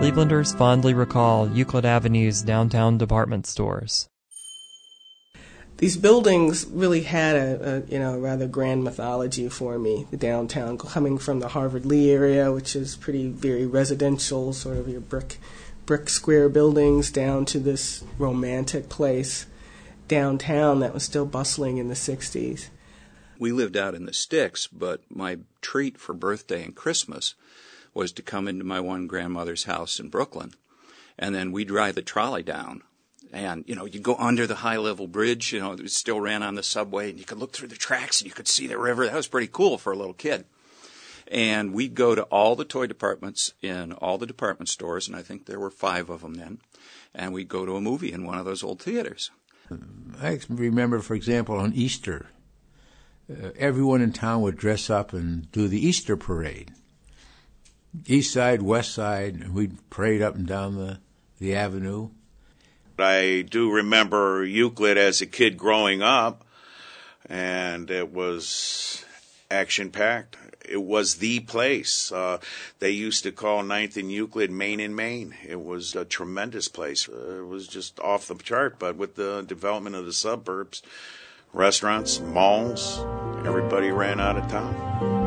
Clevelanders fondly recall Euclid Avenue's downtown department stores. These buildings really had a rather grand mythology for me. The downtown, coming from the Harvard Lee area, which is very residential, sort of your brick square buildings, down to this romantic place downtown that was still bustling in the 60s. We lived out in the sticks, but my treat for birthday and Christmas was to come into my one grandmother's house in Brooklyn, and then we'd ride the trolley down. And, you'd go under the high-level bridge, it still ran on the subway, and you could look through the tracks and you could see the river. That was pretty cool for a little kid. And we'd go to all the toy departments in all the department stores, and I think there were 5 of them then, and we'd go to a movie in one of those old theaters. I remember, for example, on Easter, everyone in town would dress up and do the Easter parade. East side, west side, and we'd parade up and down the avenue. I do remember Euclid as a kid growing up, and it was action-packed. It was the place. They used to call 9th and Euclid Main in Maine. It was a tremendous place. It was just off the chart, but with the development of the suburbs, restaurants, malls, everybody ran out of town.